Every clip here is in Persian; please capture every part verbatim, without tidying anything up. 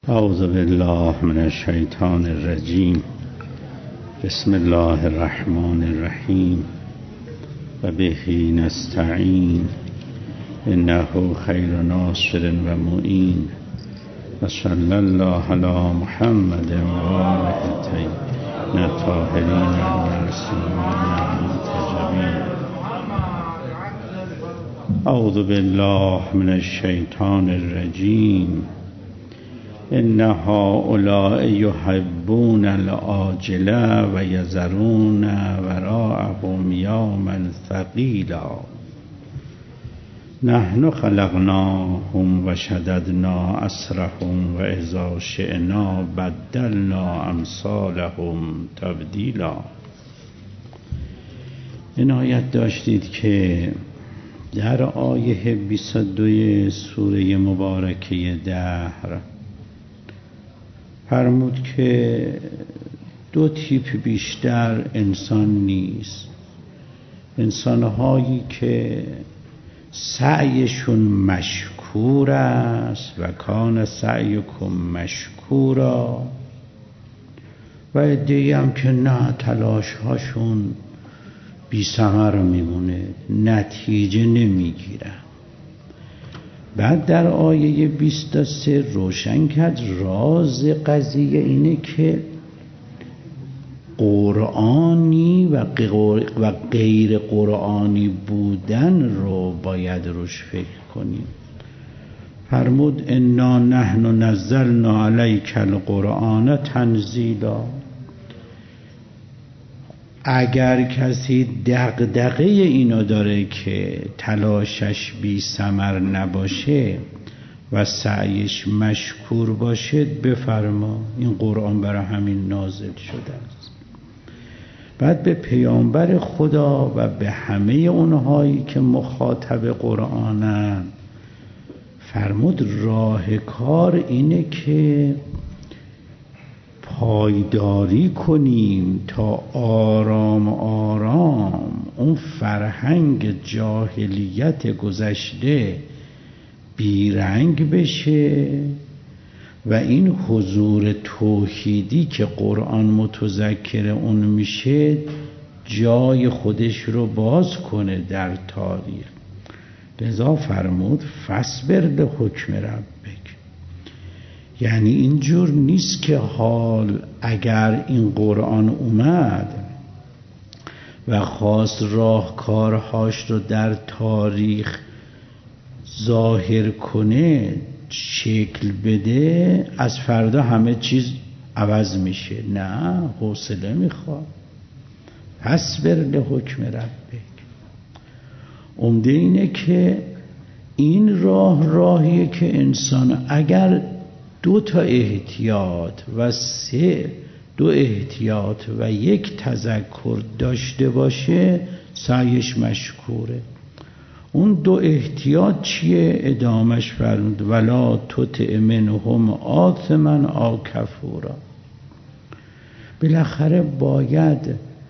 اعوذ بالله من الشیطان الرجیم. بسم الله الرحمن الرحیم و به نستعین انه خیر ناصر و معین و صلی الله علی محمد و آله الطیبین الطاهرین المعصومین المنتجبین. اعوذ بالله من الشیطان الرجیم. ان هؤلاء یحبون العاجله و یذرون وراءهم یوما ثقیلا نحن خلقناهم و شددنا اسرهم و اذا شئنا بدلنا امثالهم تبدیلا. عنایت داشتید که در آیه بیست و دو سوره مبارکه دهر فرمود که دو تیپ بیشتر انسان نیست. انسانهایی که سعیشون مشکور است و کان سعیکم مشکورا، و عده‌ای هم که نه، تلاش هاشون بی ثمر میمونه، نتیجه نمیگیرن. بعد در آیه بیست و سه روشن کرد راز قضیه اینه که قرآنی و غیر قرآنی بودن رو باید روش فکر کنیم. فرمود انا نحن نزلنا علیک القرآن تنزیلا. اگر کسی دغدغه اینو داره که تلاشش بی ثمر نباشه و سعیش مشکور باشه، بفرما این قرآن برای همین نازل شده است. بعد به پیامبر خدا و به همه اونهایی که مخاطب قرآنن فرمود راه کار اینه که پایداری کنیم تا آرام آرام اون فرهنگ جاهلیت گذشته بیرنگ بشه و این حضور توحیدی که قرآن متذکر اون میشه جای خودش رو باز کنه در تاریخ. لذا فرمود فاصبر لحکم ربک. یعنی اینجور نیست که حال اگر این قرآن اومد و خواست راهکارهاش رو در تاریخ ظاهر کنه، شکل بده، از فردا همه چیز عوض میشه. نه، حوصله میخواد. فاصبر لحکم ربک. عمده اینه که این راه راهیه که انسان اگر دو تا احتیاط و سه دو احتیاط و یک تذکر داشته باشه سعیش مشکوره. اون دو احتیاط چیه؟ ادامش فرمود ولا تطع منهم آثما او کفورا. بالاخره باید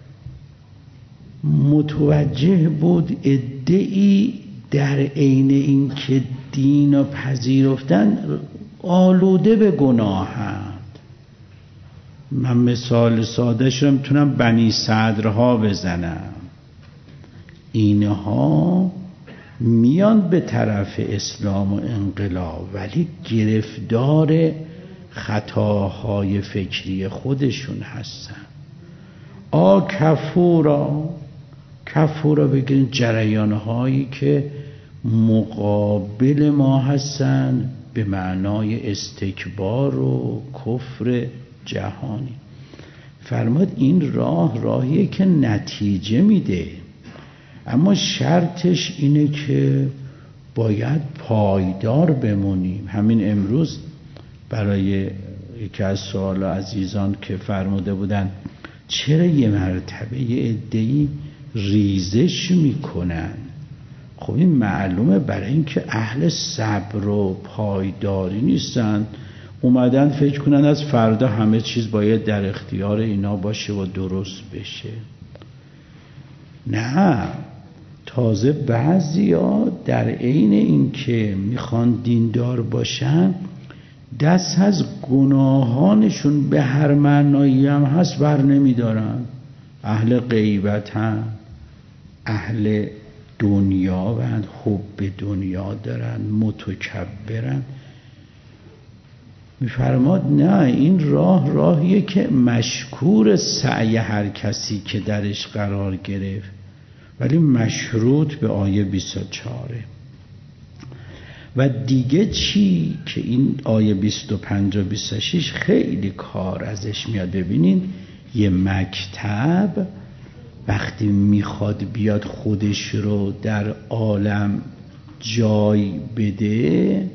متوجه بود عده‌ای در عین این که دین و پذیرفتن آلوده به گناهند. من مثال ساده‌اش رو میتونم بنی صدرها بزنم. اینها میان به طرف اسلام و انقلاب ولی گرفتار خطاهای فکری خودشون هستن. آ کفورا. کفورا بگیرین جریانهایی که مقابل ما هستن به معنای استکبار و کفر جهانی. فرمود این راه راهیه که نتیجه میده، اما شرطش اینه که باید پایدار بمونیم. همین امروز برای یکی از سوال عزیزان که فرموده بودن چرا یه مرتبه یه عده‌ای ریزش میکنن، خب این معلومه برای اینکه اهل صبر و پایداری نیستن، اومدن فکر کنن از فردا همه چیز باید در اختیار اینا باشه و درست بشه. نه، تازه بعضیا در عین این که میخوان دیندار باشن دست از گناهانشون به هر معنایی هم هست بر نمیدارن. اهل غیبتن، اهل دنیا و حب دنیا دارن، متکبرن. میفرماد نه، این راه راهیه که مشکور سعی هر کسی که درش قرار گرفت، ولی مشروط به آیه بیست و چهار. و دیگه چی که این آیه بیست و پنج و بیست و شش خیلی کار ازش میاد. ببینین یه مکتب وقتی میخواد بیاد خودش رو در عالم جای بده،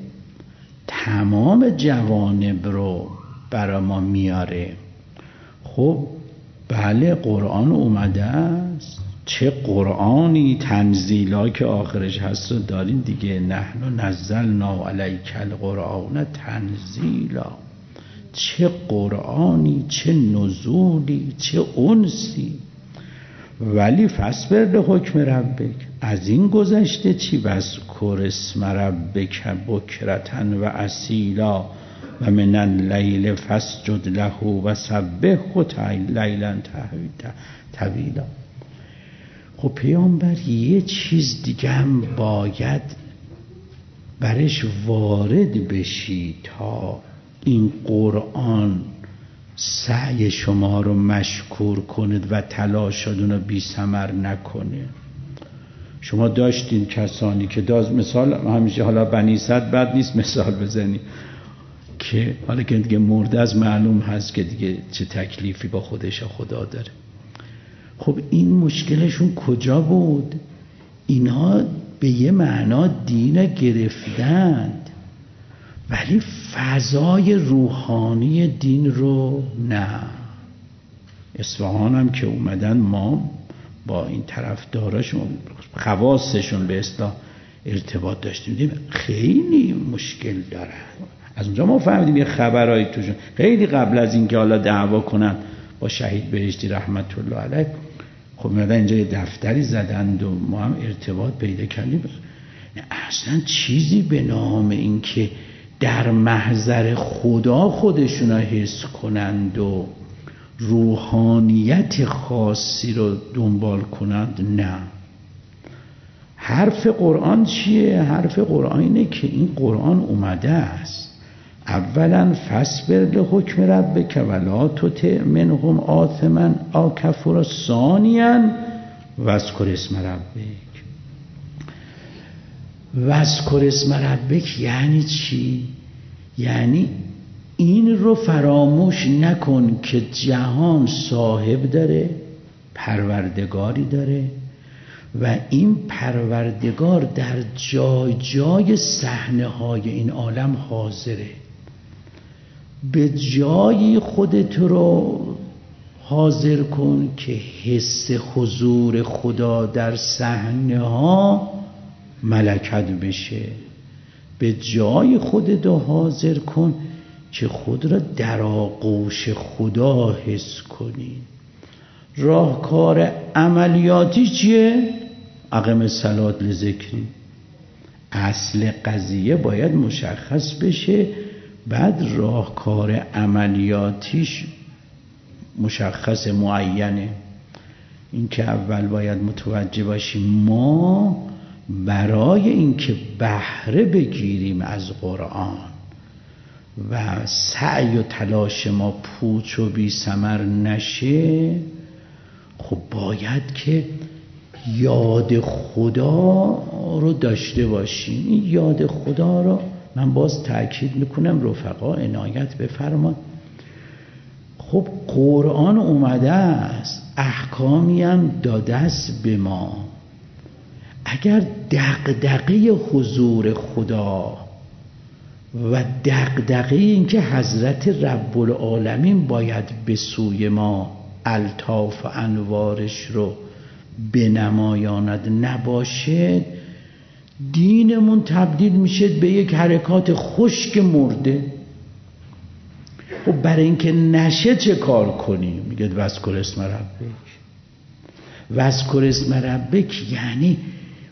تمام جوانب رو برا ما میاره. خب بله قرآن اومده است، چه قرآنی، تنزیلا که آخرش هست رو داریم دیگه، نحن نزلنا علیک القرآن تنزیلا. چه قرآنی، چه نزولی، چه انسی. ولی فاصبر لحکم ربک، از این گذشته چی؟ واذکر اسم ربک بکرة و اصیلا و من اللیل فاسجد له و سبحه لیلا طویلا. خب پیامبر یه چیز دیگه هم باید برش وارد بشی تا این قرآن سعی شما رو مشکور کنید و تلاشتون رو بی ثمر نکنه. شما داشتین کسانی که داز مثال همیشه، حالا بنی صد بد نیست مثال بزنی، که حالا که دیگه مرده از معلوم هست که دیگه چه تکلیفی با خودش و خدا داره. خب این مشکلشون کجا بود؟ اینا به یه معنا دین گرفتند ولی فضای روحانی دین رو نه. اصفهان هم که اومدن ما با این طرفداراشون خواصشون به اصطلاح ارتباط داشتیم، دیدیم خیلی مشکل دارن. از اونجا ما فهمیدیم یه خبرایی توشون خیلی قبل از این که حالا دعوا کنن با شهید بهشتی رحمت الله علیه، خب اومدن اینجا یه دفتری زدند و ما هم ارتباط پیدا کردیم. اصلا چیزی به نام این که در محضر خدا خودشون حس کنند و روحانیت خاصی رو دنبال کنند نه. حرف قرآن چیه؟ حرف قرآن اینه که این قرآن اومده است اولا فاصبر لحکم ربک ولا تطع منهم آثما او کفورا، ثانیا واذکر اسم ربک. واذکر اسم ربک یعنی چی؟ یعنی این رو فراموش نکن که جهان صاحب داره، پروردگاری داره و این پروردگار در جای جای صحنه های این عالم حاضره. به جایی خودت رو حاضر کن که حس حضور خدا در صحنه ها ملکت بشه. به جای خودت رو حاضر کن که خود را در آغوش خدا حس کنی. راهکار عملیاتی چیه؟ اقم الصلاة لذکری. اصل قضیه باید مشخص بشه، بعد راهکار عملیاتیش مشخص معینه. این که اول باید متوجه باشیم ما برای اینکه بهره بگیریم از قرآن و سعی و تلاش ما پوچ و بی ثمر نشه، خب باید که یاد خدا رو داشته باشیم. این یاد خدا رو من باز تأکید میکنم رفقا عنایت بفرمایید. خب قرآن اومده است، احکامی هم داده است به ما. اگر دغدغه حضور خدا و دغدغه این که حضرت رب العالمین باید به سوی ما الطاف و انوارش رو بنمایاند نباشد، دینمون تبدیل میشه به یک حرکات خشک مرده. خب برای اینکه نشه چه کار کنیم؟ میگه واذکر اسم ربک. واذکر اسم ربک یعنی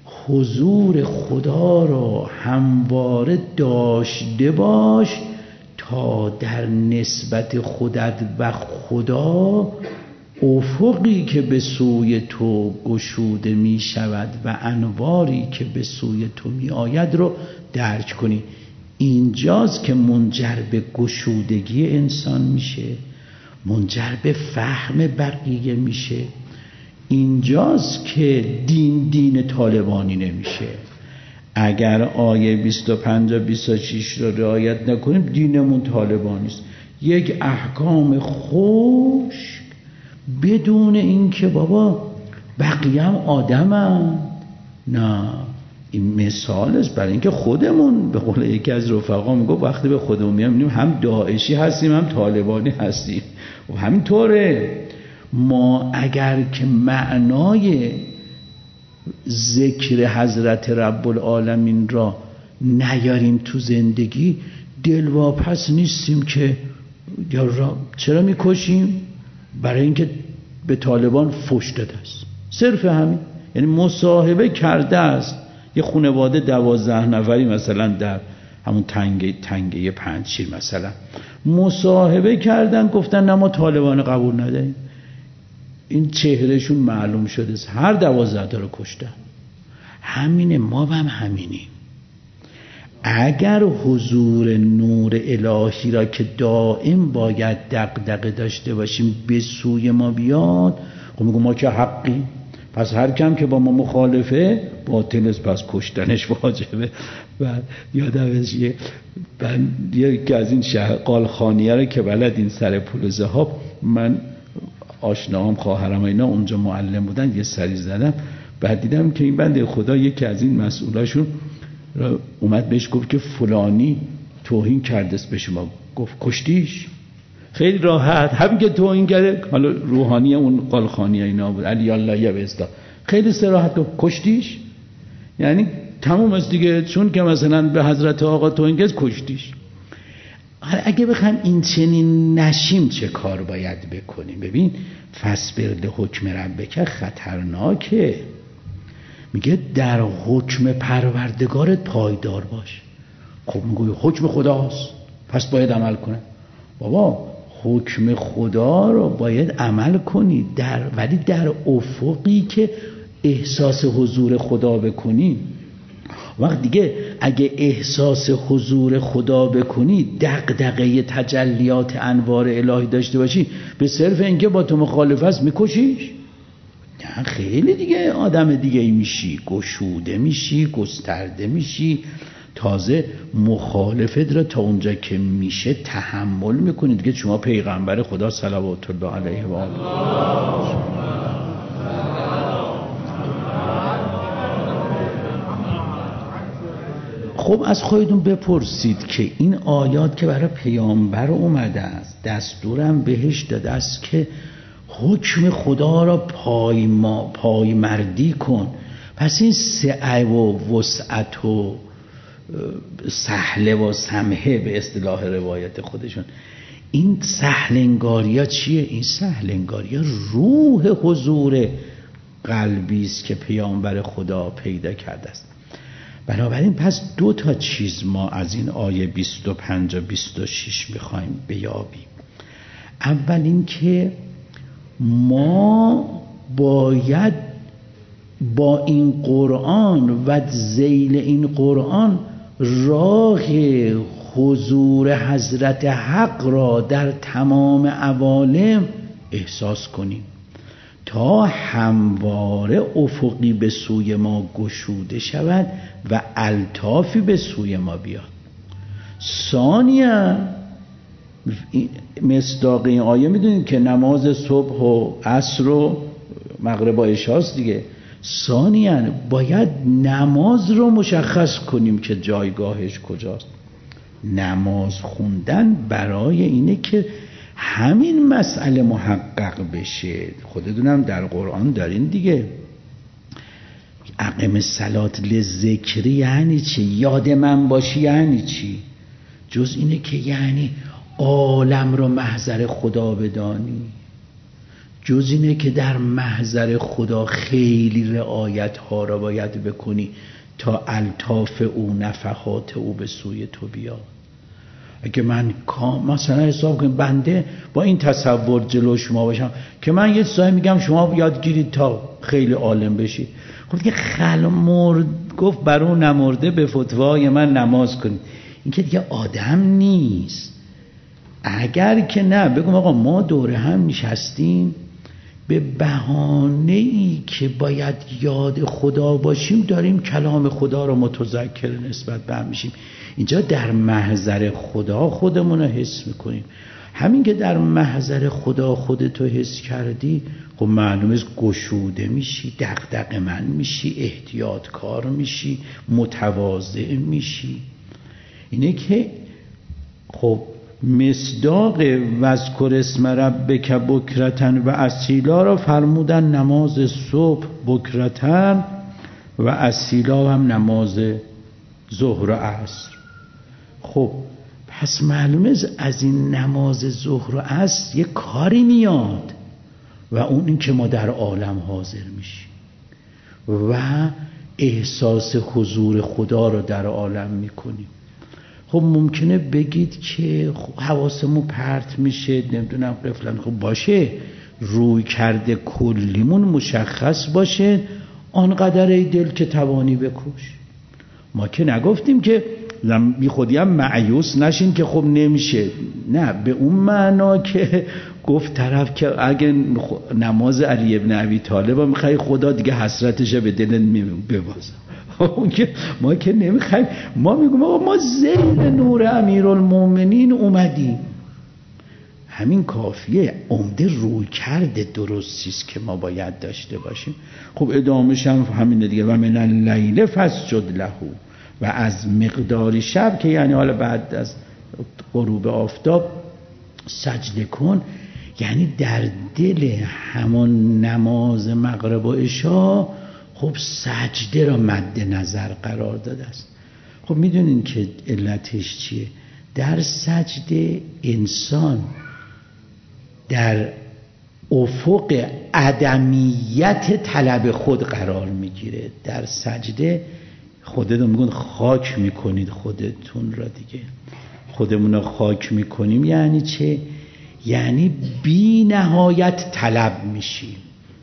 حضور خدا رو همواره داشته باش تا در نسبت خودت و خدا افقی که به سوی تو گشوده می شود و انواری که به سوی تو می آید رو درک کنی. اینجاست که منجر به گشودگی انسان میشه، منجر به فهم بقیه میشه. اینجاست که دین دین طالبانی نمیشه. اگر آیه بیست و پنج و بیست و شش رو رعایت نکنیم دینمون طالبانی است. یک احکام خوش بدون اینکه بابا بقیه هم آدمن. نه، این مثال است برای اینکه خودمون، به قول یکی از رفقا میگه وقتی به خودمون میام هم داعشی هستیم هم طالبانی هستیم و همینطوره. ما اگر که معنای ذکر حضرت رب العالمین را نیاریم تو زندگی دلواپس نیستیم که یا را چرا میکشیم؟ برای اینکه به طالبان فحش داده است، صرف همین. یعنی مصاحبه کرده است یه خانواده دوازده نفری مثلا در همون تنگه تنگه پنجشیر مثلا مصاحبه کردن، گفتن نه ما طالبان قبول نداریم. این چهرهشون معلوم شده است، هر دوازده تا رو کشتن. همینه، ما هم همینیم. اگر حضور نور الهی را که دائم باید دغدغه داشته باشیم به سوی ما بیاد، خب میگم ما که حقی، پس هر کم که با ما مخالفه باطل است، پس کشتنش واجبه. و یادم یه یکی از این شهر قالخانیه رو که بلد این سر پل ذهاب، من آشناام خواهرم اینا اونجا معلم بودن، یه سری زدم. بعد دیدم که این بنده خدا یکی از این مسئولاشون اومد بهش گفت که فلانی توهین کرده است به شما، گفت کشتیش؟ خیلی راحت، همین که توهین کرده، حالا روحانی اون قالخانی اینا بود، علی الله یا بستا، خیلی صراحت گفت کشتیش. یعنی تموم است دیگه، چون که مثلا به حضرت آقا توهین کرد کشتیش. اگه بخوایم این چنین نشیم چه کار باید بکنیم؟ ببین فاصبر لحکم ربک خطرناکه. میگه در حکم پروردگارت پایدار باش. خب میگه حکم خداست پس باید عمل کنه. بابا حکم خدا رو باید عمل کنی، در ولی در افقی که احساس حضور خدا بکنی. وقت دیگه اگه احساس حضور خدا بکنی، دغدغه تجلیات انوار الهی داشته باشی، به صرف اینکه با تو مخالف است میکشیش؟ نه، خیلی دیگه آدم دیگه ای میشی، گشوده میشی، گسترده میشی، تازه مخالفت را تا اونجا که میشه تحمل میکنی دیگه. شما پیغمبر خدا صلوات الله علیه و آله. خب از خودتون بپرسید که این آیات که برای پیامبر اومده است، دستورم بهش داده است که حکم خدا را پای ما پای مردی کن. پس این سعه و وسعت و سهله و سمحه به اصطلاح روایت خودشون، این سهلنگاری ها چیه؟ این سهلنگاری ها روح حضور قلبی است که پیامبر خدا پیدا کرده است. بنابراین پس دو تا چیز ما از این آیه بیست و پنج و بیست و شش میخوایم بیابیم. اول این که ما باید با این قرآن و ذیل این قرآن راه حضور حضرت حق را در تمام عوالم احساس کنیم تا همواره افقی به سوی ما گشوده شود و الطافی به سوی ما بیاد. ثانیاً مصداق این آیه میدونید که نماز صبح و عصر و مغرب و عشاست دیگه. ثانیاً باید نماز رو مشخص کنیم که جایگاهش کجاست. نماز خوندن برای اینه که همین مسئله محقق بشه. خودتونم در قرآن دارین دیگه، اقیم الصلاة لذکری یعنی چی؟ یاد من باشی یعنی چی؟ جز اینه که یعنی عالم رو محضر خدا بدانی، جز اینه که در محضر خدا خیلی رعایت ها را باید بکنی تا الطاف او، نفحات او به سوی تو بیاد. اگه من مثلا حساب کنم بنده با این تصور جلو شما باشم که من یه چیزایی میگم شما یاد گیرید تا خیلی عالم بشید، خب دیگه خل مرد گفت بر اون نمرده به فتوای من نماز کنید، این که دیگه آدم نیست. اگر که نه بگم آقا ما دوره هم نشستیم به بهانه‌ای که باید یاد خدا باشیم داریم کلام خدا رو متذکر نسبت به هم میشیم. اینجا در محضر خدا خودمون رو حس میکنیم. همین که در محضر خدا خودتو حس کردی خب معلومه گشوده میشی، دغدغه من میشی، احتیاطکار میشی، متواضع میشی. اینه که خب مصداق وذکر اسم ربک بکرتن و اصیلا را فرمودن نماز صبح بکرتن و اصیلا هم نماز ظهر و عصر. خب پس معلومه از این نماز ظهر و عصر یه کاری میاد و اون این که ما در عالم حاضر میشیم و احساس حضور خدا رو در عالم میکنیم. خب ممکنه بگید که حواسمون پرت میشه نمیدونم قفلن، خب باشه روی کرده کلیمون مشخص باشه، آنقدر ای دل که توانی بکش. ما که نگفتیم که بی خودی هم مایوس نشین که خب نمیشه، نه به اون معنا که گفت طرف که اگه نماز علی ابن ابی طالب میخوای خدا دیگه حسرتش به دلت ببازه. اون که ما که نمیخوایم، ما میگیم آقا ما زیر نور امیرالمومنین اومدیم، همین کافیه. عمده روی کرده درستیست که ما باید داشته باشیم. خب ادامهش هم همینه دیگه، و من اللیل فاسجد له، و از مقدار شب که یعنی حالا بعد از غروب آفتاب سجده کن، یعنی در دل همان نماز مغرب و عشا خب سجده را مد نظر قرار داده است. خب میدونین که علتش چیه؟ در سجده انسان در افق عدمیت طلب خود قرار میگیره. در سجده خودتون میگن خاک میکنید خودتون را دیگه، خودمون را خاک میکنیم یعنی چه؟ یعنی بی نهایت طلب میشیم،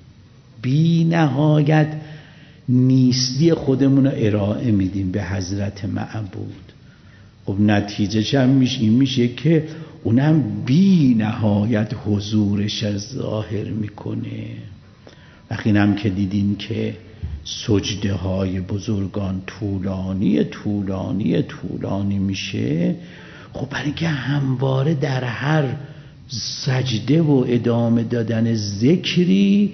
بی نهایت نیستی خودمون رو ارائه میدیم به حضرت معبود. خب نتیجهش هم میشه این میشه که اونم بی نهایت حضورش ظاهر میکنه. وقتی هم که دیدین که سجده های بزرگان طولانی طولانی طولانی میشه، خب برای که همواره در هر سجده و ادامه دادن ذکری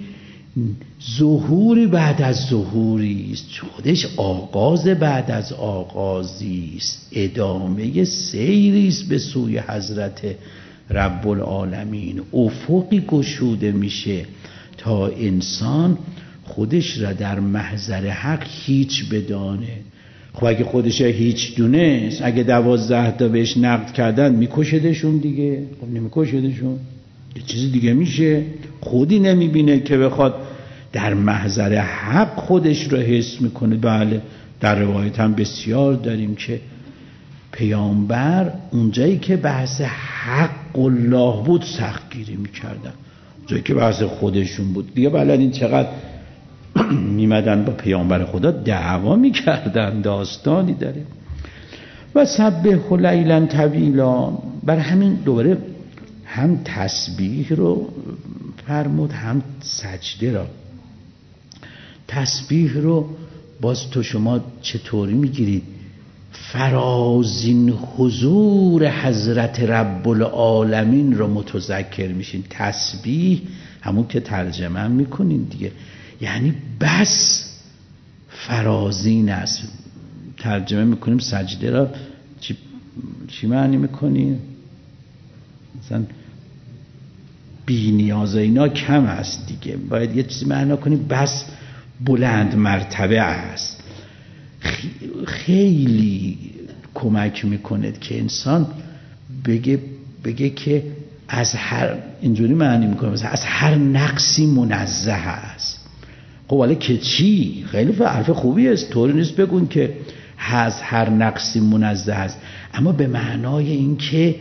ظهوری بعد از ظهوری است، خودش آغاز بعد از آغازی است، ادامه سیری است به سوی حضرت رب العالمین. افقی گشوده میشه تا انسان خودش را در محضر حق هیچ بدانه. خب اگه خودش هیچ دونست، اگه دوازده تا بهش نقد کردن میکشدشون دیگه، خب نمیکشدشون، یه چیز دیگه میشه. خودی نمیبینه که بخواد در محضر حق خودش رو حس میکنه. بله در روایت هم بسیار داریم که پیامبر اونجایی که بحث حق الله بود سخت گیری میکردن، اونجایی که بحث خودشون بود دیگه بلد این چقدر میمدن با پیامبر خدا دعوا میکردن، داستانی داره. و سبح لیلا طویلا، بر همین دوباره هم تسبیح رو فرمود هم سجده را. تسبیح رو باز تو شما چطوری میگیرید؟ فرازین حضور حضرت رب العالمین رو متذکر میشین. تسبیح همون که ترجمه میکنین دیگه، یعنی بس فرازین است. ترجمه میکنیم سجده را چی, چی معنی میکنیم؟ مثلا بی نیاز اینا کم است دیگه، باید یه چیزی معنا کنیم بس بلند مرتبه است. خیلی کمک میکنه که انسان بگه بگه که از هر اینجوری معنی میکنه مثلا از هر نقصی منزه است. خب حالا که چی؟ خیلی حرف خوبی است، طوری نیست بگون که از هر نقصی منزه است. اما به معنای اینکه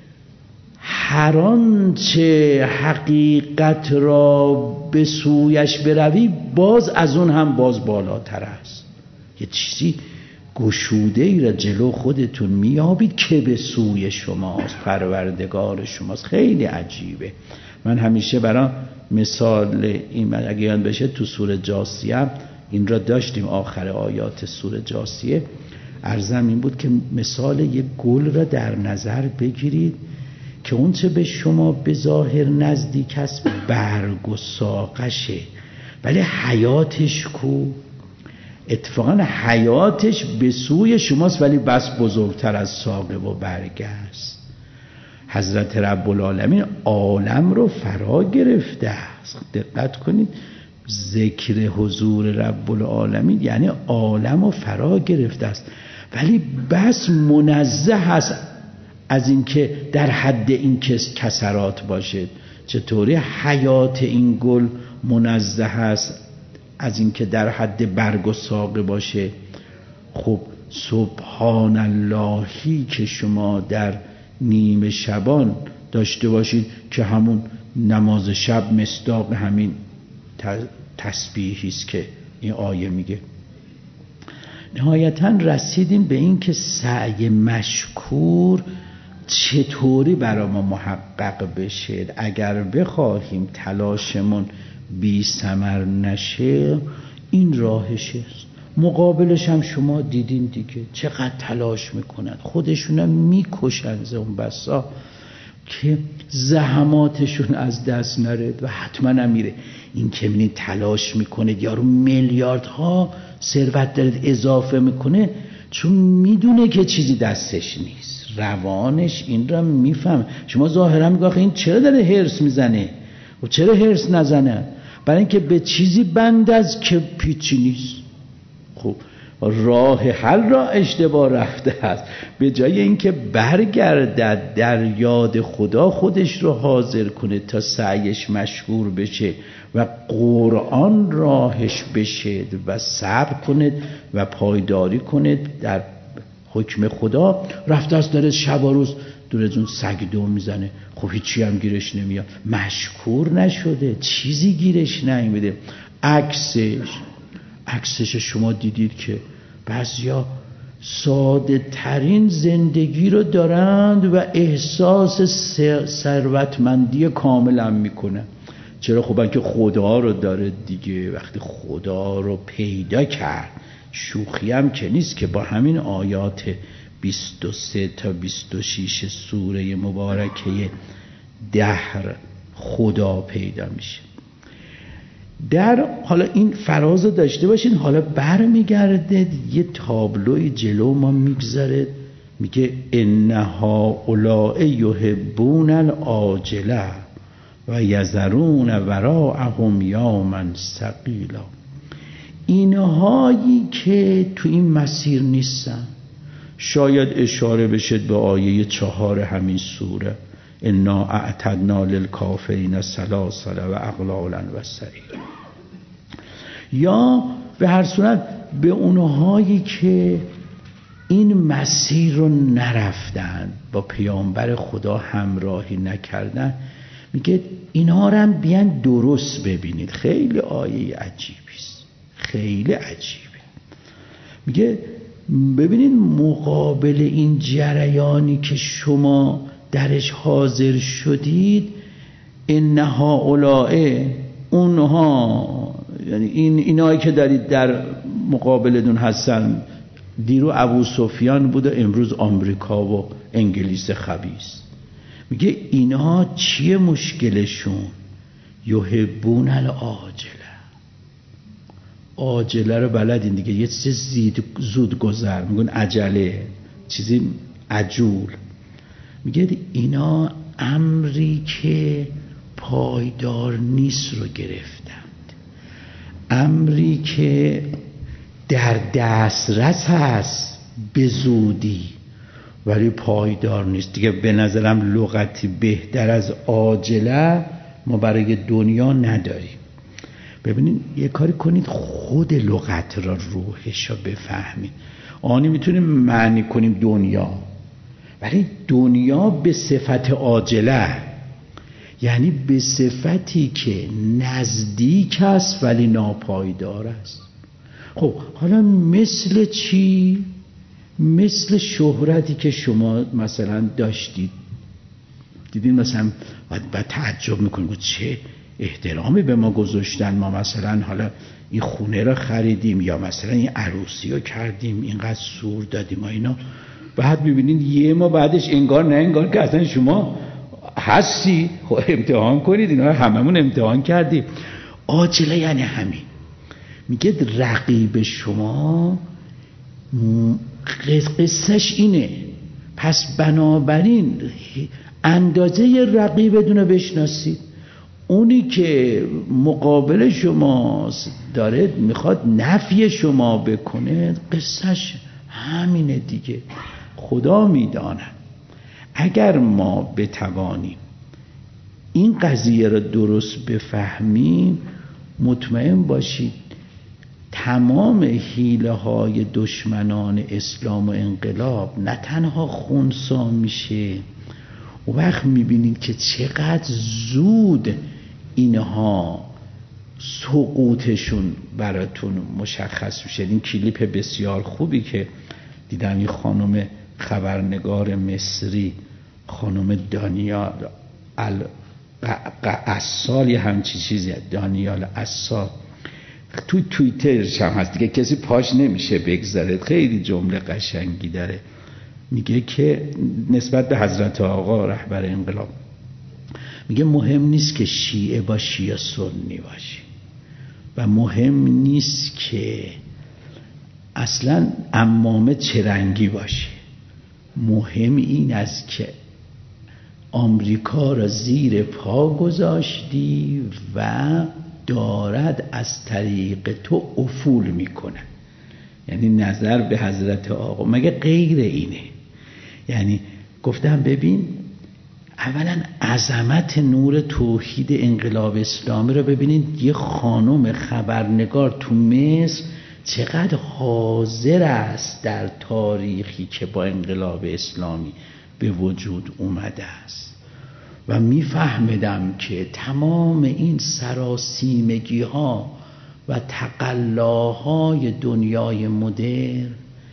هر آنچه حقیقت را به سویش بروی باز از اون هم باز بالاتر است. یه چیزی گشوده ای را جلو خودتون میابید که به سوی شماست، پروردگار شماست. خیلی عجیبه. من همیشه برای مثال این اگه یاد بشه تو سوره جاثیه این را داشتیم، آخر آیات سوره جاثیه عرضم این بود که مثال یک گل را در نظر بگیرید که اون چه به شما به ظاهر نزدیک است برگ و ساقشه، ولی حیاتش کو؟ اتفاقا حیاتش به سوی شماست ولی بس بزرگتر از ساقه و برگ است. حضرت رب العالمین عالم رو فرا گرفته است. دقت کنید، ذکر حضور رب العالمین یعنی عالم رو فرا گرفته است، ولی بس منزه است از اینکه در حد این کسرات باشد. چطوری حیات این گل منزه است از اینکه در حد برگ و ساقه باشه؟ خب سبحان اللهی که شما در نیمه شبان داشته باشید که همون نماز شب مصداق همین تسبیحی است که این آیه میگه. نهایتا رسیدیم به این که سعی مشکور چطوری برای ما محقق بشه. اگر بخواهیم تلاشمون بی ثمر نشه این راهشه. مقابلش هم شما دیدین دیگه چقدر تلاش میکنن، خودشونم میکشن ز اون بسا که زحماتشون از دست نرد و حتما هم میره. این که میبینید تلاش میکنه یارو میلیاردها ثروت داره اضافه میکنه چون میدونه که چیزی دستش نیست، روانش این را میفهم. شما ظاهرا میگه آخه این چرا داره هرس میزنه و چرا هرس نزنه؟ برای اینکه به چیزی بند از که پیچی نیست. خب راه حل را اشتباه رفته است. به جای اینکه برگردد در یاد خدا خودش رو حاضر کنه تا سعیش مشکور بشه و قرآن راهش بشه و صبر کنه و پایداری کنه در حکم خدا، رفته است داره شب و روز دور از اون سگ دو میزنه. خب هیچی هم گیرش نمیاد، مشکور نشده، چیزی گیرش نمیده. عکسش عکسش شما دیدید که بعضیا ساده ترین زندگی رو دارند و احساس ثروتمندی کاملا میکنه. چرا؟ خب که خدا رو داره دیگه. وقتی خدا رو پیدا کرد شوخی هم که نیست که با همین آیات بیست و سه تا بیست و شش سوره مبارکه دهر خدا پیدا میشه. در حالا این فراز داشته باشین. حالا برمیگرده یه تابلوی جلو ما میگذاره، میگه ان هؤلاء یحبون العاجله و یذرون وراءهم یوما ثقیلا. اینهایی که تو این مسیر نیستن، شاید اشاره بشه به آیه چهار همین سوره انا اعتدنا للکافرین سلاسل و اغلالا و سعیر، یا به هر صورت به اونهایی که این مسیر رو نرفتن، با پیامبر خدا همراهی نکردن. میگه اینها رو هم بیان درست ببینید. خیلی آیه عجیبیست، خیلی عجیبه. میگه ببینید مقابل این جریانی که شما درش حاضر شدید، ان هؤلاء، اونها یعنی این اینایی که دارید در مقابلتون هستن، دیرو ابو سفیان بود و امروز آمریکا و انگلیس خبیث. میگه اینها چیه مشکلشون؟ یحبون العاجله. عاجله رو بلدین دیگه، یه چیز زود گذر، میگن عجله، چیزی عجول. میگه اینا امری که پایدار نیست رو گرفتند، امری که در دسترس هست به زودی ولی پایدار نیست دیگه. به نظرم لغتی بهتر از عاجله ما برای دنیا نداریم. ببینید یه کاری کنید خود لغت را روحش را بفهمید. آنی میتونیم معنی کنیم دنیا، ولی دنیا به صفت عاجله، یعنی به صفتی که نزدیک است ولی ناپایدار است. خب حالا مثل چی؟ مثل شهرتی که شما مثلا داشتید، دیدین مثلا بعد تعجب میکنید چه احترامی به ما گذاشتن، ما مثلا حالا این خونه رو خریدیم یا مثلا این عروسی رو کردیم، اینقدر سور دادیم و اینا، بعد میبینید یه ما بعدش انگار نه انگار که اصلا شما هستی. خب امتحان کنید، اینا هممون امتحان کردیم. عاجله یعنی همین. میگه رقیب شما قصهش اینه، پس بنابراین اندازه رقیبتون رو بشناسید. اونی که مقابل شما داره میخواد نفی شما بکنه، قصهش همینه دیگه. خدا میداند اگر ما بتوانیم این قضیه رو درست بفهمیم، مطمئن باشید تمام حیله های دشمنان اسلام و انقلاب نه تنها خنثی میشه، و وقت میبینید که چقدر زود اینها سقوطشون براتون مشخص میشه. این کلیپ بسیار خوبی که دیدم، این خانم خبرنگار مصری، خانم دانیال القصال یه همچی چیزی، دانیال القصال، تو توییترش هم هست دیگه، کسی پاش نمیشه بگذاره، خیلی جمله قشنگی داره. میگه که نسبت به حضرت آقا رهبر انقلاب، میگه مهم نیست که شیعه باشی یا سنی باشی و مهم نیست که اصلا عمامه چه رنگی باشی، مهم این است که آمریکا را زیر پا گذاشتی و دارد از طریق تو افول میکنه. یعنی نظر به حضرت آقا مگه غیر اینه؟ یعنی گفتم ببین، اولا عظمت نور توحید انقلاب اسلامی رو ببینید. یه خانم خبرنگار تو مصر چقدر حاضر است در تاریخی که با انقلاب اسلامی به وجود اومده است، و میفهمیدم که تمام این سراسیمگی ها و تقلاهای دنیای مدرن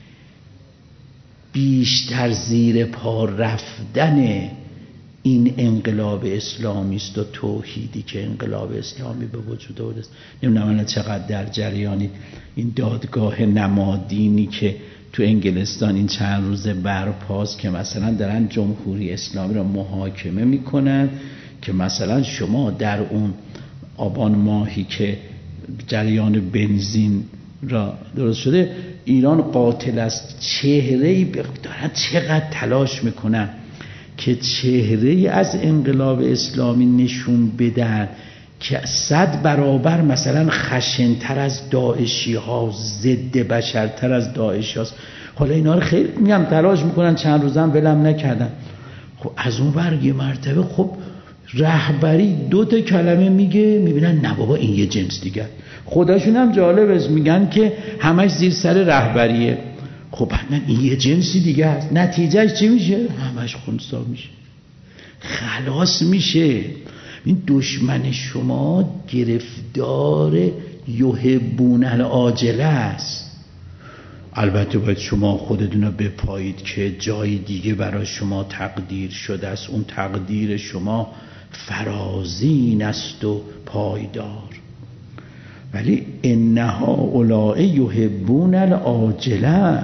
بیشتر زیر پا رفتن این انقلاب اسلامی است و توحیدی که انقلاب اسلامی به وجود آورده است. نمیدونم چقدر در جریانی این دادگاه نمادینی که تو انگلستان این چند روزه برپاست که مثلا دارن جمهوری اسلامی را محاکمه میکنن که مثلا شما در اون آبان ماهی که جریان بنزین را درست شده، ایران قاتل است، چهره‌ای دارن چقدر تلاش میکنن که چهره‌ای از انقلاب اسلامی نشون بدن که صد برابر مثلا خشن‌تر از داعشی ها، ضد بشرتر از داعشی هاست. حالا اینا رو خیلی میگم تلاش میکنن، چند روزم ولم نکردن. خب از اون ور یه مرتبه خب رهبری دو تا کلمه میگه، میبینن نه بابا این یه جنس دیگه. خودشون هم جالبه، میگن که همش زیر سر رهبریه. خب بعد این یه جنسی دیگه است، نتیجهش چی میشه؟ همش خنثی میشه، خلاص میشه. این دشمن شما گرفتار یحبون العاجله است. البته باید شما خودتون رو بپایید که جای دیگه برای شما تقدیر شده است، اون تقدیر شما فرازین است و پایدار. ولی انها اولئک یحبون العاجله،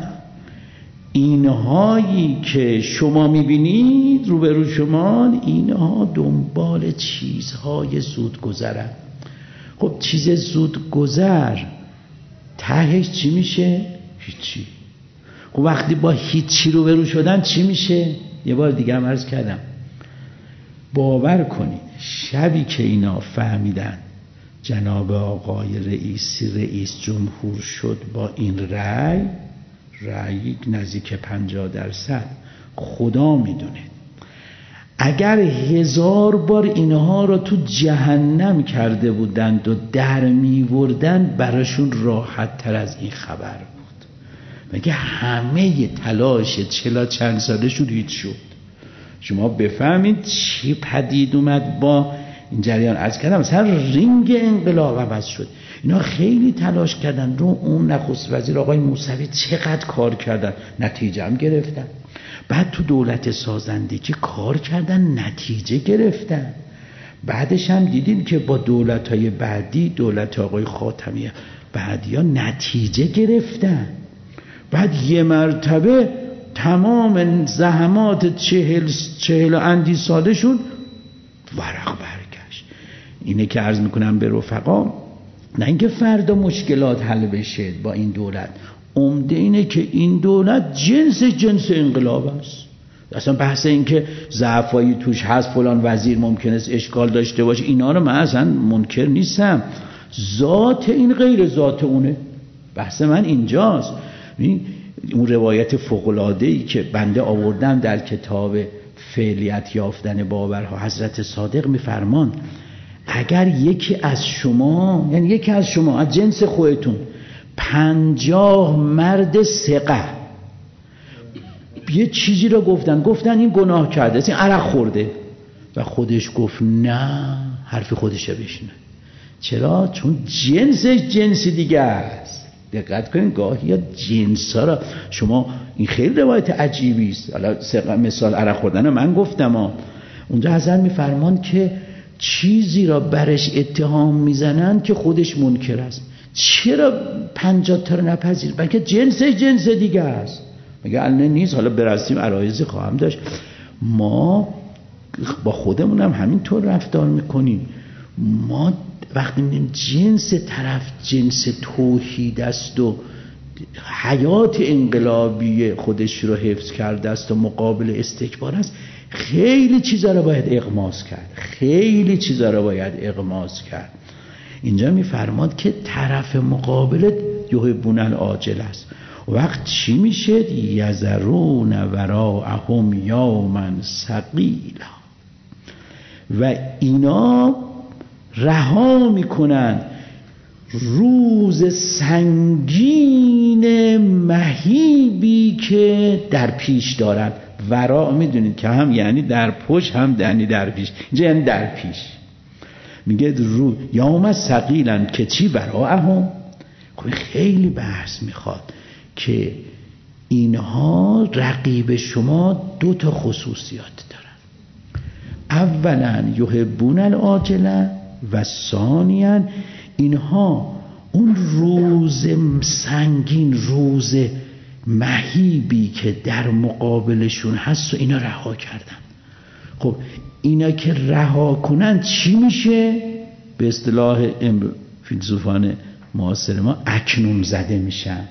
اینهایی که شما میبینید روبرو شما، اینها دنبال چیزهای زودگذرن. خب چیز زودگذر تهش چی میشه؟ هیچی. خب وقتی با هیچی روبرو شدن چی میشه؟ یه بار دیگه هم عرض کردم، باور کنید شبی که اینا فهمیدن جناب آقای رئیسی رئیس جمهور شد با این رأی، رأی نزدیک پنجاه درصد، خدا میدونه اگر هزار بار اینها رو تو جهنم کرده بودند و در میوردن، براشون راحت تر از این خبر بود. مگه همه تلاش چلا چند ساله شد هیچ شد؟ شما بفهمید چی پدید اومد با این جریان. عرض کردم مثلا رینگ انقلاب عوض شد. اینا خیلی تلاش کردن رو اون نخست وزیر آقای موسوی چقدر کار کردن، نتیجه هم گرفتن. بعد تو دولت سازندگی کار کردن، نتیجه گرفتن. بعدش هم دیدیم که با دولت‌های بعدی، دولت آقای خاتمی بعدی ها نتیجه گرفتن. بعد یه مرتبه تمام زحمات چهل چهل اندی سالشون ورق برگشت. اینه که عرض میکنم به رفقا، نه اینکه فردا مشکلات حل بشه با این دولت، عمده اینه که این دولت جنس جنس انقلاب است. اصلا بحث این که ضعفایی توش هست، فلان وزیر ممکنه است اشکال داشته باشه، اینا رو من اصلا منکر نیستم. ذات این غیر ذات اونه. بحث من اینجاست. اون روایت فوق‌العاده‌ای که بنده آوردم در کتاب فعلیت یافتن باورها، حضرت صادق میفرمان اگر یکی از شما، یعنی یکی از شما از جنس خودتون، پنجاه مرد ثقه یه چیزی رو گفتن گفتن این گناه کرده، این عرق خورده، و خودش گفت نه، حرف خودش رو بشنه. چرا؟ چون جنسش جنس دیگه است. دقت کنین گاهی یا جنس ها را شما، این خیلی روایت عجیبی است. حالا مثال عرق خوردن من گفتم ها. اونجا حضرت میفرمان که چیزی را برش اتهام میزنن که خودش منکر است. چرا پنجاه تا رو نپذیر؟ بلکه جنس جنس دیگه است. مگه الان نیست؟ حالا برسیم عرایزی خواهم داشت. ما با خودمون هم همینطور رفتار میکنیم. ما وقتی میگیم جنس طرف جنس توحید است و حیات انقلابی خودش رو حفظ کرده است و مقابل استکبار است، خیلی چیزا رو باید اغماس کرد، خیلی چیزا رو باید اغماس کرد. اینجا میفرماد که طرف مقابل یحبون العاجل است. وقت چی میشه؟ یذرون وراءهم یوما ثقیلا، و اینا رها میکنن روز سنگین مهیبی که در پیش دارن. ورا میدونید که هم یعنی در پشت، هم یعنی در پیش. اینجا یعنی در پیش. میگه رو یوم ثقیلا که چی؟ وراءهم. خب خیلی بحث میخواد که اینها رقیب شما دو تا خصوصیات دارن. اولا یحبون العاجله و ثانیا اینها اون روز سنگین، روز مهیبی که در مقابلشون هست و اینا رها کردن. خب اینا که رها کنن چی میشه؟ به اصطلاح فیلسوفان معاصر ما اکنون زده میشن.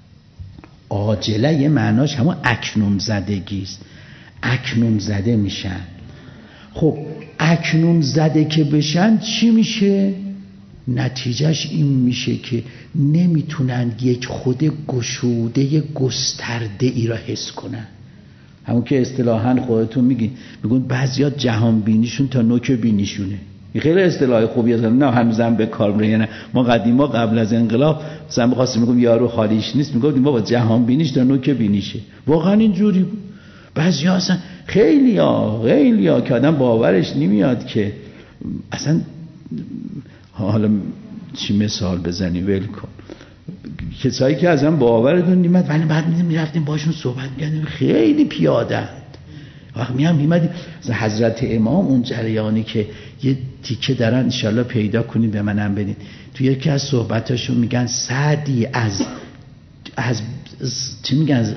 عاجله یه معناش همون اکنون زدگی است. اکنون زده میشن. خب اکنون زده که بشن چی میشه؟ نتیجهش این میشه که نمیتونن یک خود گشوده گسترده ای را حس کنن. همون که اصطلاحاً خودتون میگین، میگن بعضیا جهان بینیشون تا نوک بینیشونه. این خیلی اصطلاح خوبیه. نه هنوزم به کار میره. نه ما قدیما قبل از انقلاب مثلا می‌خواستیم میگم یارو خالیش نیست، میگفتیم بابا جهان بینیش تا نوک بینیشه. واقعا اینجوری بود. بعضیا اصلا خیلی ها خیلی ها که آدم باورش نمیاد که اصلا، حالا چی مثال بزنی ول کن، کسایی که اصلا باورتون نمیاد ولی بعد میدیم میرفتیم باشون صحبت می‌کردیم، خیلی پیاده‌اند. وقت میام میمدیم حضرت امام اون جریانی که یه تیکه دارن انشالله پیدا کنید به منم بدین، تو یکی از صحبتاشون میگن سعدی از از چی میگن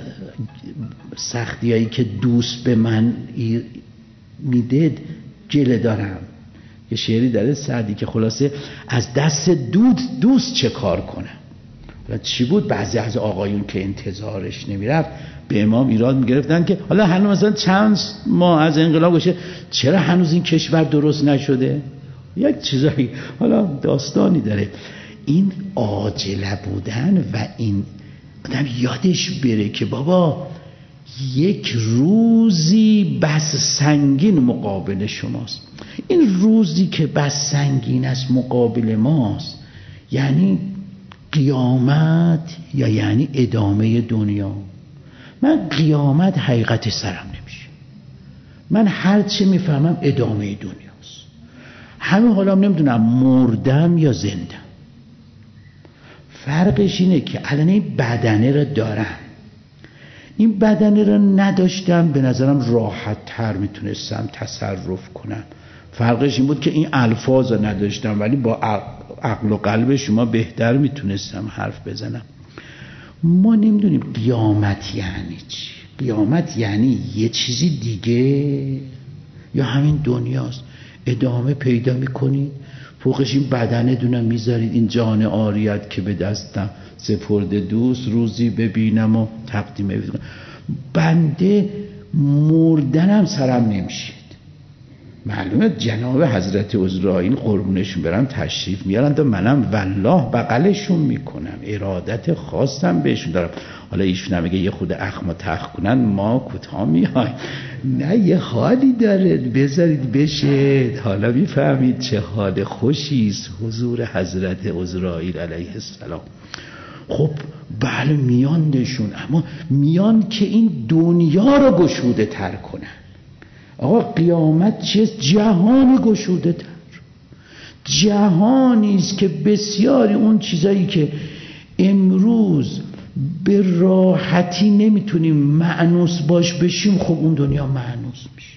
سختیایی که دوست به من میدید گله دارم. یه شعری داره سعدی که خلاصه از دست دود دوست چه کار کنه. و چی بود؟ بعضی از آقایون که انتظارش نمیرفت به امام ایراد میگرفتن که حالا هنوز مثلا چند ماه از انقلاب گذشته، چرا هنوز این کشور درست نشده؟ یک چیزایی حالا داستانی داره. این عاجله بودن و این آدم یادش بره که بابا یک روزی بس سنگین مقابل شماست. این روزی که بس سنگین است مقابل ماست یعنی قیامت یا یعنی ادامه دنیا. من قیامت حقیقت سرم نمیشه. من هر چی میفهمم ادامه دنیاست. همه حالا نمیدونم مردم یا زندم. فرقش اینه که الان این بدنه رو دارم، این بدنه رو نداشتم به نظرم راحت تر میتونستم تصرف کنم. فرقش این بود که این الفاظ رو نداشتم ولی با عقل و قلب شما بهتر میتونستم حرف بزنم. ما نمیدونیم قیامت یعنی چی. قیامت یعنی یه چیزی دیگه یا همین دنیاست؟ ادامه پیدا میکنید، فوقش این بدنه دونم میذارید، این جان عاریت که به دستم سپرده دوست روزی ببینم و تقدیمه بکنم. بنده مردنم سرم نمیشید. معلومه جناب حضرت عزرائیل قربونشون برم تشریف میارند و منم والله بغلشون میکنم، ارادت خاصم بهشون دارم. حالا ایشون هم میگه یه خود اخم و تخ کنن ما کوتاه میای، نه یه حالی داره بذارید بشه. حالا میفهمید چه حال خوشیست حضور حضرت عزرائیل علیه السلام. خب بله میاندشون، اما میان که این دنیا رو گشوده تر کنن. آقا قیامت چیست؟ جهانی گشوده تر، جهانیست که بسیاری اون چیزایی که امروز به راحتی نمیتونیم مأنوس باش بشیم، خب اون دنیا مأنوس میشه.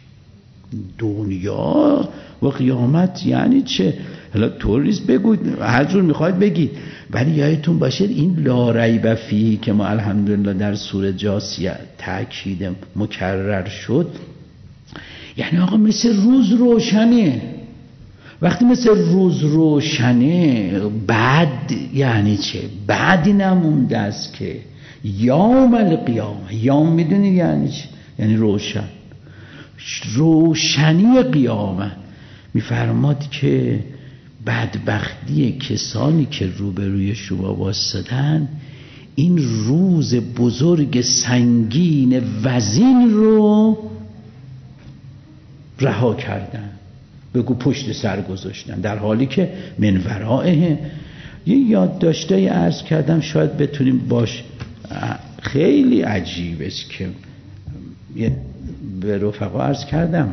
دنیا و قیامت یعنی چه؟ حالا طوریست بگوید، هر جور میخواید بگید، ولی یادتون باشه این لا ریب فیه که ما الحمدلله در سوره جاثیه تأکید مکرر شد، یعنی آقا مثل روز روشنه. وقتی مثل روز روشنه بعد یعنی چه؟ بعدی نمونده است که یوم القیامه. یوم میدونید یعنی چه؟ یعنی روشن، روشنی قیامت. میفرماد که بدبختی کسانی که روبروی شما واسدن این روز بزرگ سنگین وزین رو رها کردن، بگو پشت سر گذاشتن، در حالی که من ورائه. یه یادداشتای عرض کردم شاید بتونیم باش. خیلی عجیبه که به رفقا عرض کردم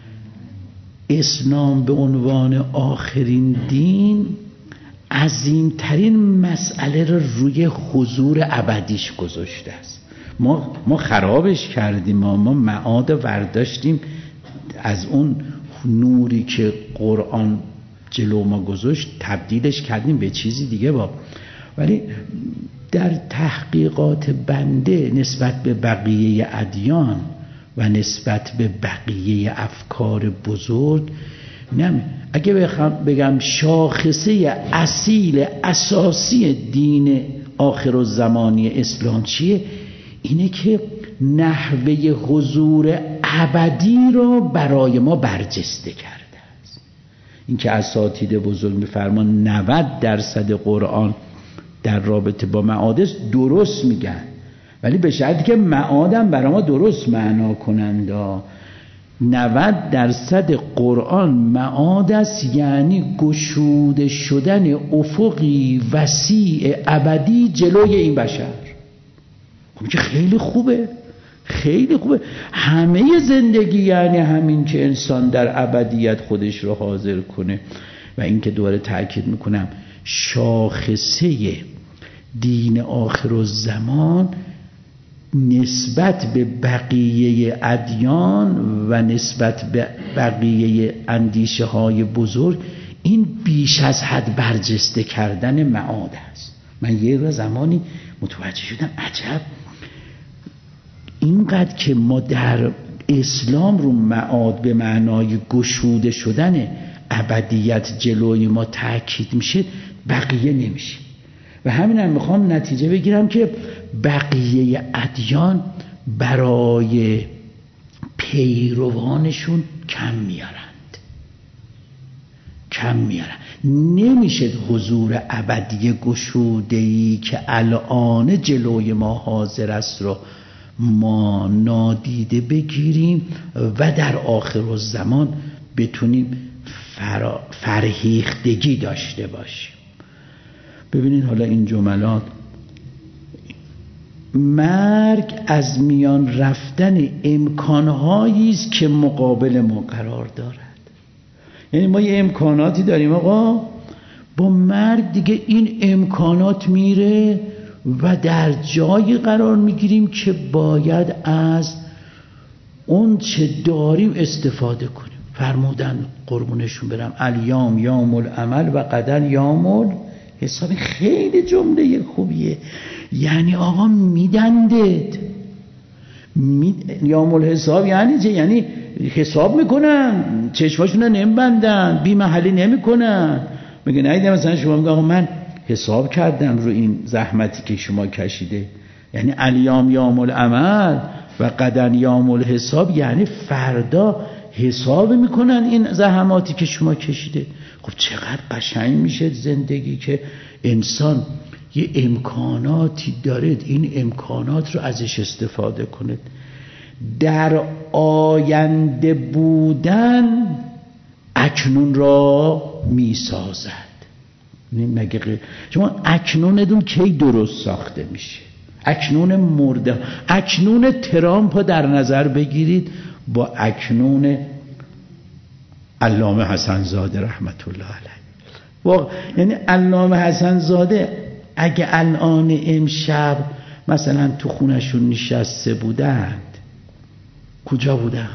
اسلام به عنوان آخرین دین عظیمترین مسئله رو روی حضور ابدیش گذاشته است. ما ما خرابش کردیم، ما ما معاد ورداشتیم از اون نوری که قرآن جلو ما گذاشت تبدیلش کردیم به چیزی دیگه. با ولی در تحقیقات بنده نسبت به بقیه ادیان و نسبت به بقیه افکار بزرگ، نمی اگه بخوام بگم شاخصه اصیل اساسی دین آخر الزمانی اسلام چیه، اینه که نحوه حضور ابدی رو برای ما برجسته کرده است. این که اساتید بزرگ میفرمان نود درصد قرآن در رابطه با معاد است، درست میگن، ولی به شرطی که معادم برای ما درست معنا کنند. نود درصد قرآن معاد است، یعنی گشوده شدن افقی وسیع ابدی جلوی این بشر. خب که خیلی خوبه، خیلی خوبه. همه زندگی یعنی همین که انسان در ابدیت خودش رو حاضر کنه. و این که دوباره تأکید میکنم شاخصه دین آخر الزمان نسبت به بقیه ادیان و نسبت به بقیه اندیشه های بزرگ این بیش از حد برجسته کردن معاد است. من یه زمانی متوجه شدم عجب، اینقدر که ما در اسلام رو معاد به معنای گشوده شدن ابدیت جلوی ما تأکید میشه، بقیه نمیشه. و همین هم میخوام نتیجه بگیرم که بقیه ادیان برای پیروانشون کم میارند کم میارند نمیشه حضور ابدی گشوده‌ای که الان جلوی ما حاضر است رو ما نادیده بگیریم و در آخر الزمان بتونیم فرهیختگی داشته باشیم. ببینید حالا این جملات، مرگ از میان رفتن امکانهایی است که مقابل ما قرار دارد. یعنی ما یه امکاناتی داریم آقا، با مرگ دیگه این امکانات میره و در جایی قرار میگیریم که باید از اون چه داریم استفاده کنیم. فرمودن قربونشون برم الیام یوم العمل و غدا یوم الحساب. خیلی جمله خوبیه. یعنی آقا میدندت می... یوم الحساب یعنی چه؟ یعنی حساب میکنن، چشماشون رو نمیبندن، بی محلی نمیکنن. میگه نه مثلا شما میگه آقا من حساب کردم رو این زحمتی که شما کشیده، یعنی الیام یوم العمل و غدا یوم الحساب، یعنی فردا حساب میکنن این زحماتی که شما کشیده. خب چقدر قشنگ میشه زندگی که انسان یه امکاناتی دارد، این امکانات رو ازش استفاده کنه. در آینده بودن اکنون را میسازد. مگه غیر شما اکنونتون کی درست ساخته میشه؟ اکنون مرده، اکنون ترامپ در نظر بگیرید با اکنون علامه حسن زاده رحمت الله علیه. یعنی علامه حسن زاده اگه الان امشب مثلا تو خونشون نشسته بودند، کجا بودن؟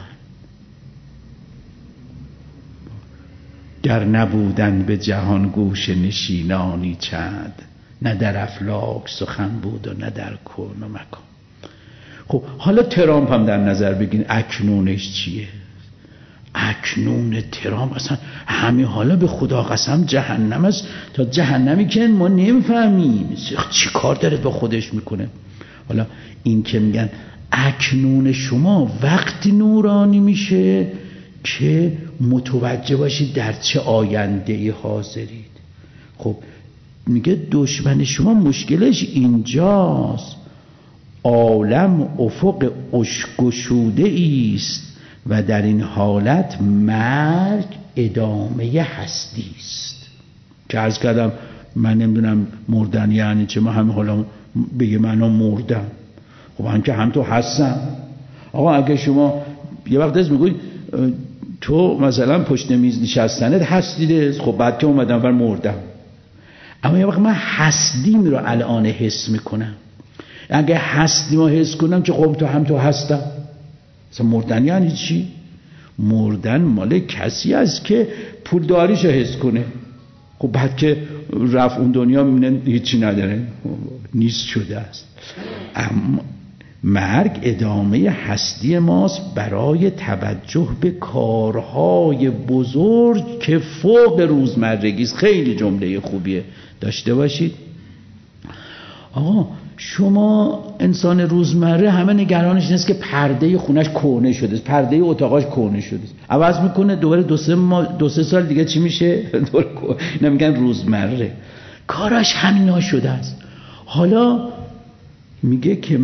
در نبودن به جهان گوش نشینانی چند، نه در افلاک سخن بود و نه در کون و مکان. خب حالا ترامپ هم در نظر بگین، اکنونش چیه؟ اکنون ترامپ اصلا همین حالا به خدا قسم جهنم است، تا جهنمی که ما نمیفهمیم چی کار داره با خودش میکنه. حالا این که میگن اکنون شما وقتی نورانی میشه که متوجه باشید در چه آینده ای حاضرید. خب میگه دشمن شما مشکلش اینجاست، عالم افق گشوده است و در این حالت مرگ ادامه هستی است. که عرض کردم من نمیدونم مردن یعنی چه، ما همه حالا بگه من مردم. خب هم که هم تو هستم. آقا اگه شما یه وقت از میگوی تو مثلا پشت میز نشستنت هستیده، خب بعد که اومدم بر مردم. اما یه وقت من هستیم رو الان حس میکنم. اگه هستیم رو حس کنم که خب تو هم تو هستم. مثلا مردن یعنی چی؟ مردن مال کسی است که پول داریشو حس کنه. خب بعد که رفت اون دنیا میبینن هیچی نداره، نیست شده است. اما مرگ ادامه هستی ماست برای توجه به کارهای بزرگ که فوق روزمرگی است. خیلی جمله خوبیه، داشته باشید. آقا شما انسان روزمره همه نگرانش نیست که پرده خونش کهنه شده است، پرده اتاقاش کهنه شده است، عوض میکنه دوباره دو سه ما دو سه سال دیگه چی میشه؟ نمیگن روزمره، کاراش همینا شده است. حالا میگه که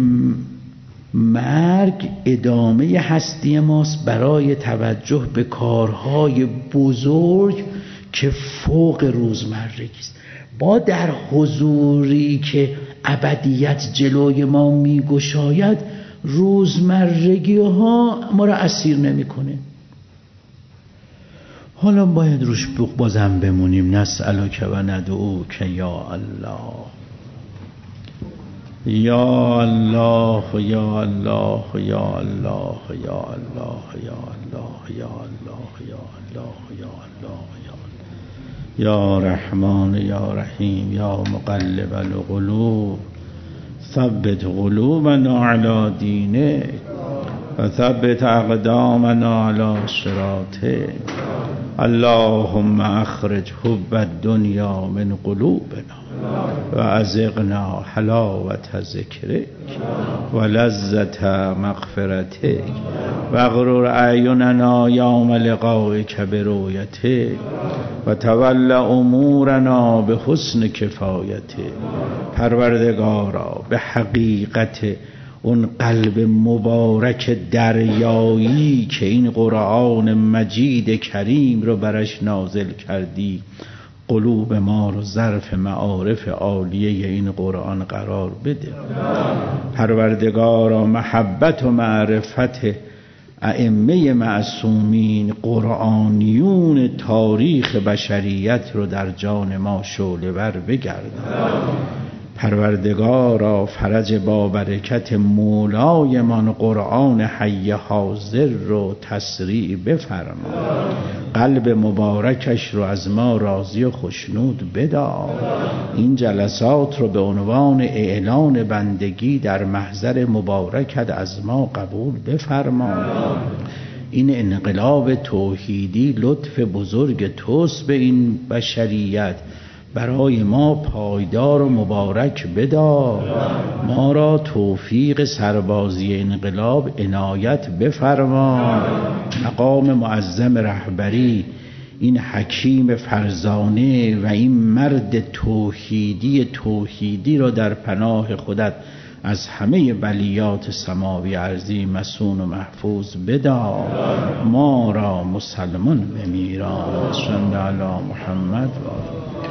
مرگ ادامه هستی ماست برای توجه به کارهای بزرگ که فوق روزمرگی است. با در حضوری که ابدیت جلوی ما میگشاید، روزمرگی ها ما را اسیر نمیکنه. حالا باید روش بازم بمونیم. نسألک و ندعوک یا الله، یا الله یا الله یا الله یا الله یا الله یا الله یا الله یا الله یا رحمان یا رحیم یا مقلب القلوب ثبت قلوبنا علی دینک و ثبت اقدامنا علی صراطک. اللهم اخرج حب الدنیا من قلوبنا و ازغنا حلاوت ذکرک و لذت مغفرتک و اغرر اعیننا یوم لقائک برؤیتک و تول امورنا به حسن کفایتک. پروردگارا به حقیقت اون قلب مبارک دریایی که این قرآن مجید کریم رو برش نازل کردی، قلوب ما رو ظرف معارف عالیه این قرآن قرار بده. پروردگارا محبت و معرفت ائمه معصومین قرآنیون تاریخ بشریت رو در جان ما شعله ور بگردان. پروردگارا فرج با برکت مولایمان قرآن حی حاضر رو تسریع بفرما. قلب مبارکش رو از ما راضی و خشنود بدار. این جلسات رو به عنوان اعلان بندگی در محضر مبارکت از ما قبول بفرما. این انقلاب توحیدی لطف بزرگ توست به این بشریت، برای ما پایدار و مبارک بدار. ما را توفیق سربازی انقلاب عنایت بفرما. مقام معظم رهبری این حکیم فرزانه و این مرد توحیدی توحیدی را در پناه خودت از همه بلیات سماوی ارضی مسون و محفوظ بدار. ما را مسلمان بمیران. صلی علی محمد و